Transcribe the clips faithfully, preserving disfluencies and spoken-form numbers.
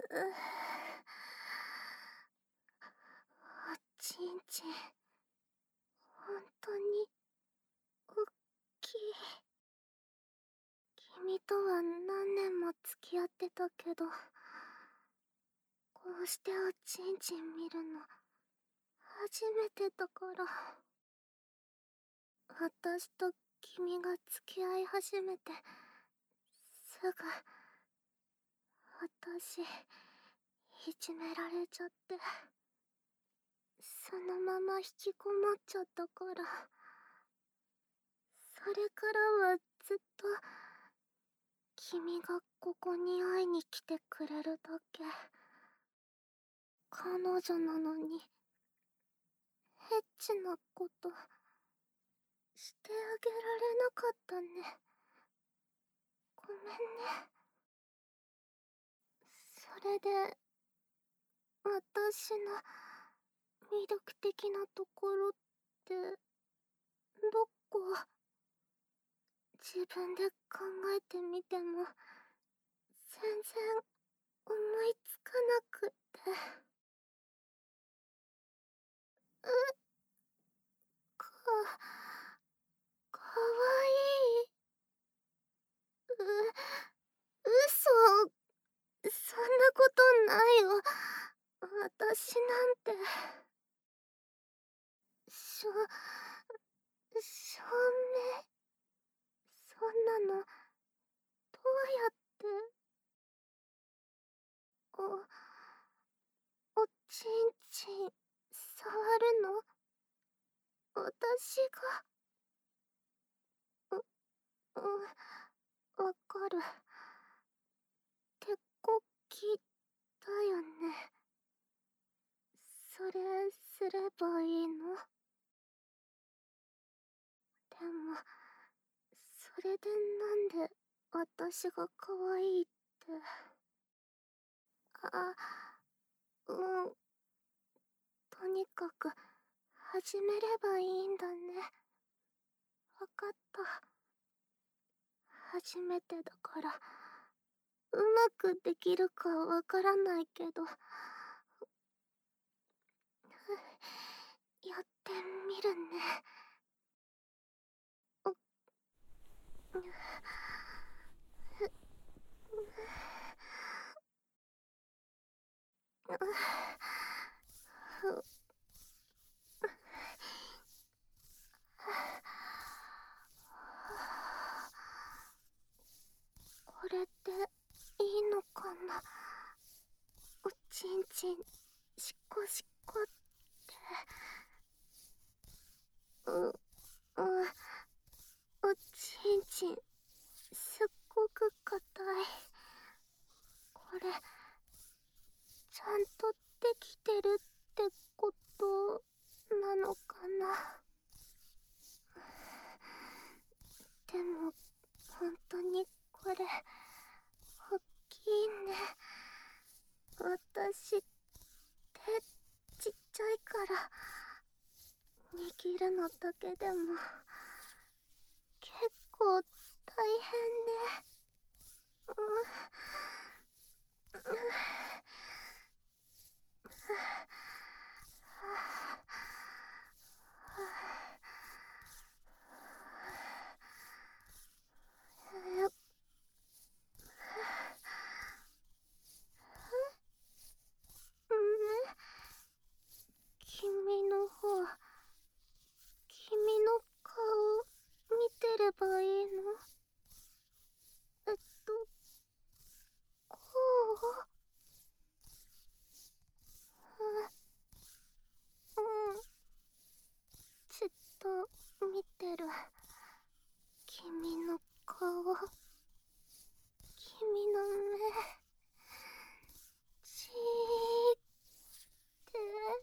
おちんちん、ほんとにおっきい。君とは何年も付き合ってたけど、こうしておちんちん見るの初めてだから。私と君が付き合い始めてすぐ私いじめられちゃって、そのまま引きこもっちゃったから、それからはずっと君がここに会いに来てくれるだけ。彼女なのにエッチなことしてあげられなかったね。ごめんね。それで私の魅力的なところってどこ？自分で考えてみても全然思いつかなくって。うか、かわいい。う、嘘。そんなことないよ。私なんて。しょ、証明。そんなの、どうやって。お、おちんちん、触るの？私が。う、うん、わかる。手こきだよね。それすればいいの？でも、それでなんで私が可愛いって。あ、うん。とにかく、始めればいいんだね。わかった。初めてだから、うまくできるかわからないけど、やってみるね。お、これっていいのかな？おちんちんしこしこって。う、うん、おちんちんすっごく硬い。これちゃんとできてるってことなのかな？でも本当にこれおっきいね。私手ちっちゃいから握るのだけでも結構大変ね。うん、うん、え、うん、君の方、君の顔見てればいいの？えっと、こう？うん、うん、ちっと見てる。君の顔、君の目、ちーって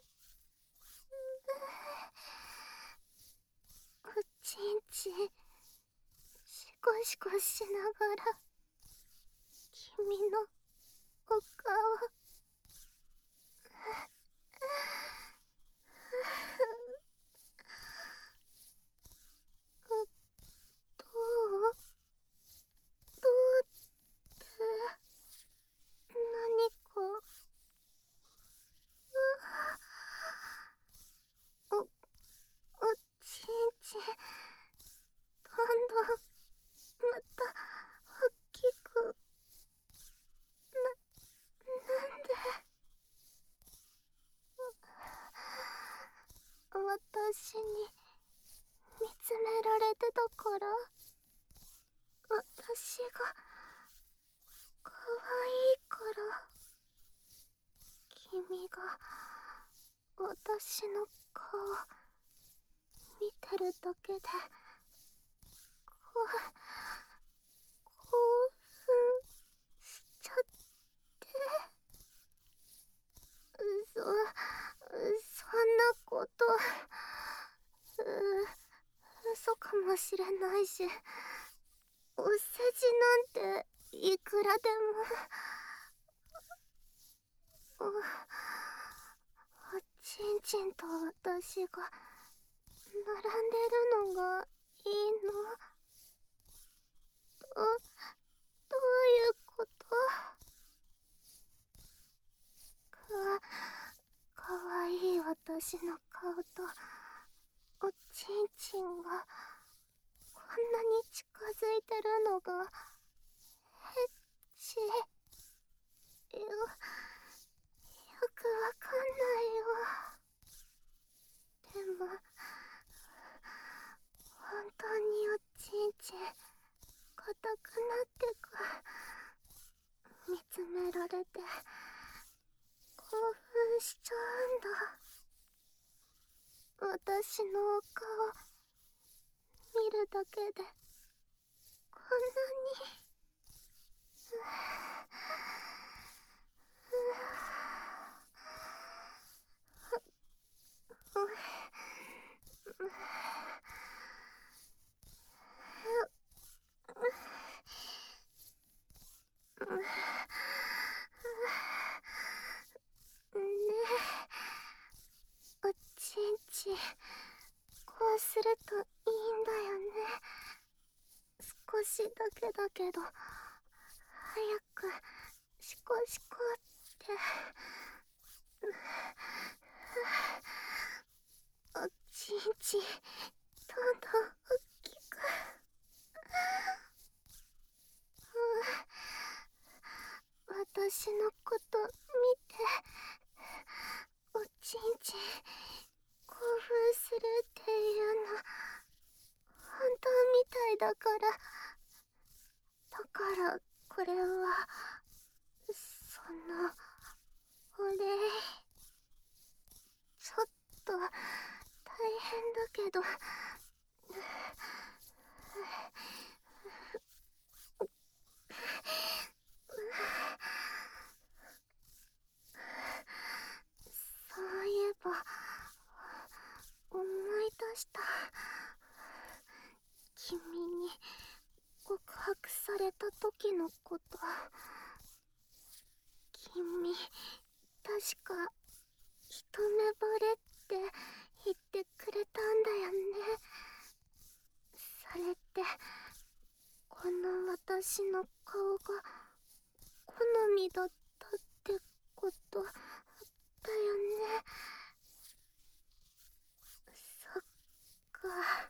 おちんちんシコシコしながら君のお顔、どう？どうって何か私の顔見てるだけでこう興奮しちゃって。そそんなこと、う嘘かもしれないし、お世辞なんていくらでも。おおちんちんと私が並んでるのがいいの？どどういうこと？かかわいい私の顔とおちんちんがこんなに近づいてるのがエッチ。よよくわかんないよ。でも本当におちんちん硬くなってく見つめられて興奮しちゃうんだ。私のお顔見るだけでこんなに。ねえ、おちんちんこうするといいんだよね。少しだけだけど早くシコシコっておちんちんどんどん大きく。私のこと見て。おちんちん興奮するっていうの本当みたいだから。だからこれはそのお礼。ちょっと大変だけどそういえば思い出した。君に告白された時のこと。君確か一目惚れって言ってくれたんだよね。それってこの私の顔が好みだったってことだよね。そっか、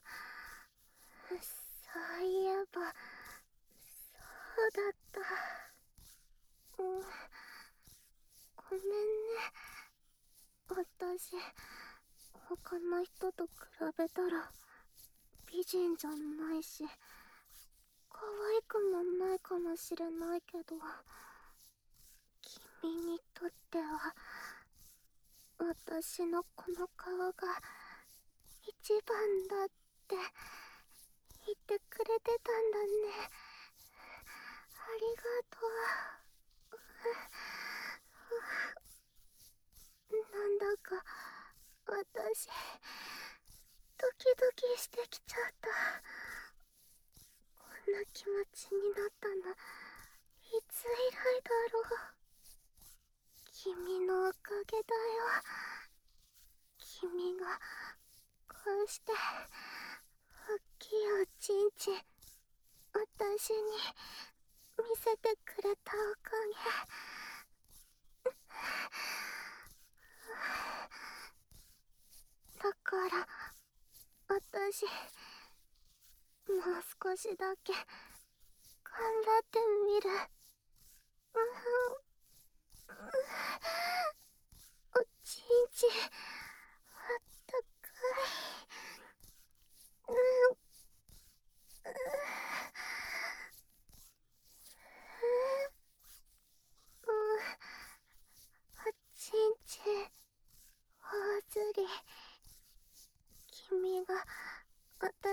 そういえばそうだった。うん、ごめんね。私他の人と比べたら美人じゃないし可愛くもないかもしれないけど、君にとっては私のこの顔が一番だって言ってくれてたんだね。ありがとう。なんだか私ドキドキしてきちゃった。こんな気持ちになったのいつ以来だろう。君のおかげだよ。君がこうして大きいおちんちん私に見せてくれたおかげ。だから私もう少しだけ頑張ってみる。うん、おちんちんあったかい。うん、うん、おちんちん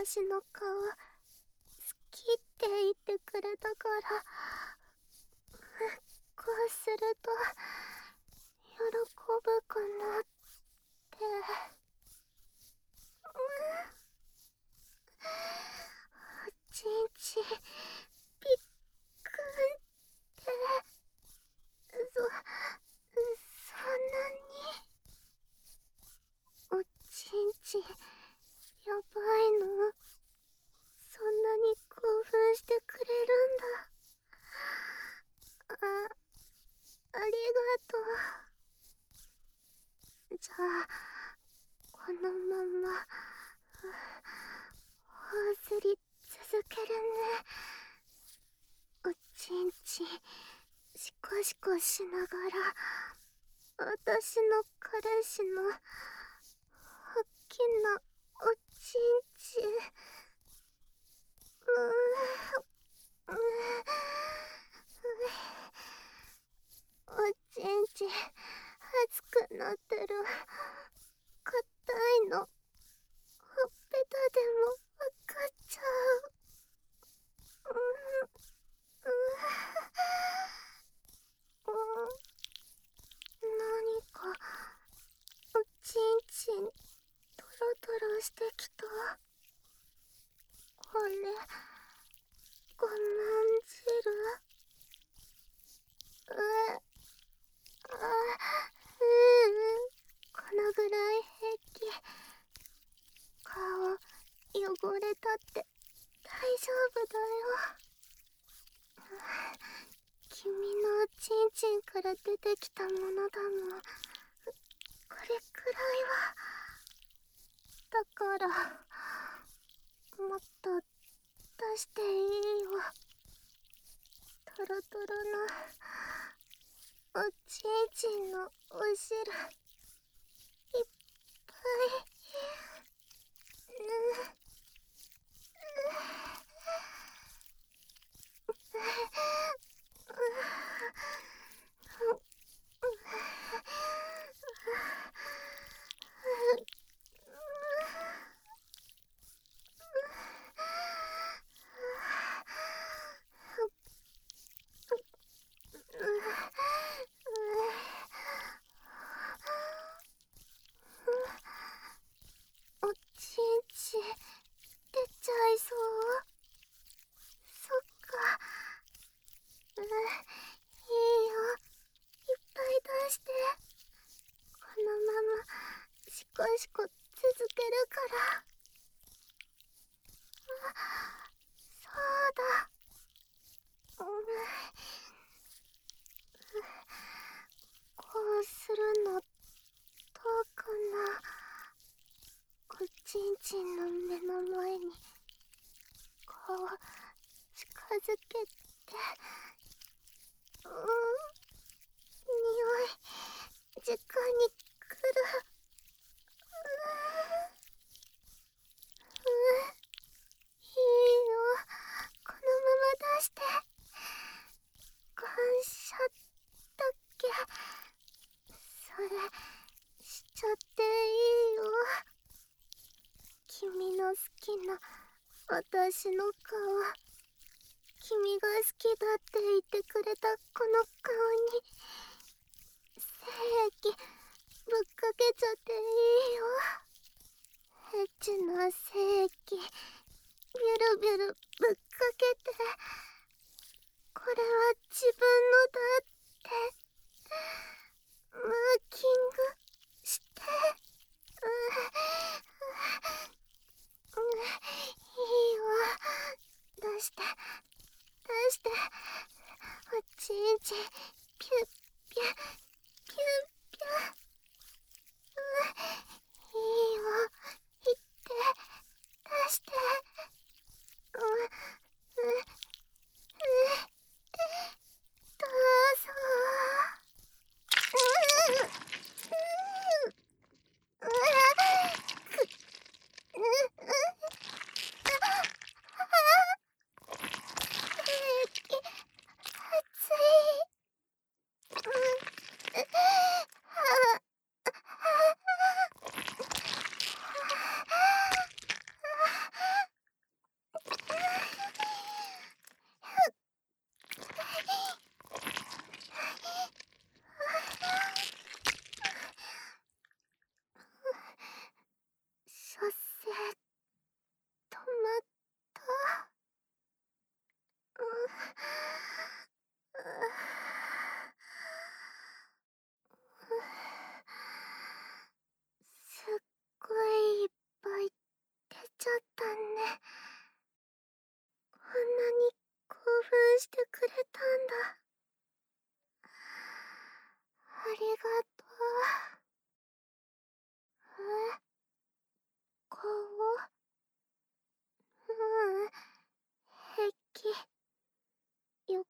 私の顔好きって言ってくれたから、こうすると喜ぶかなって。おちんちんびっくんって、そ、そんなにおちんちんやばいの？そんなに興奮してくれるんだ。あ、ありがとう。じゃあこのままほずり続けるね。おちんちんシコシコしながら、私の彼氏の大きなおちんちん、うーうーおちんちん熱くなってる。硬いのほっぺたでもわかっちゃう。うーうーうー何かおちんちんトロトロしてきた。これごまん汁？うえ、あ、うう、このぐらい平気。顔汚れたって大丈夫だよ。君のおちんちんから出てきたものだもん。これくらいは。だからもっと出していいよ。トロトロのおちんちんのお汁いっぱい。うん、おちんち出ちゃいそう。そっか。うん、いいよ。いっぱい出して。このままシコシコ続けるから。あ、そうだ。うん、こうするのどうかな。おちんちんの目の前にこう近づけて、うん、匂い直に来る。うう、いいよ。このまま出して。感謝だっけ？それしちゃっていいよ。君の好きな私の顔、君が好きだって言ってくれたこの顔に精液ぶっかけちゃっていいよ。エッチな精液ビュルビュルぶっかけて、これは自分のだってマーキングして。うう、う、いいよ。出して出して。おちんちんピュッ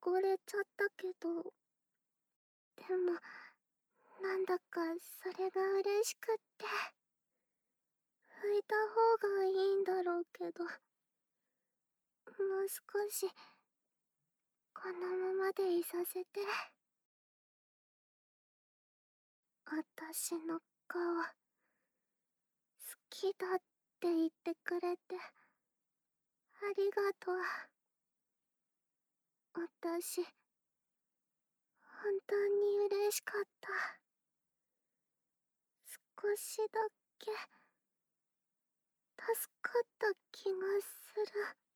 汚れちゃったけど、でもなんだかそれが嬉しくって、拭いた方がいいんだろうけど、もう少しこのままでいさせて。私の顔好きだって言ってくれてありがとう。私本当に嬉しかった。少しだけ助かった気がする。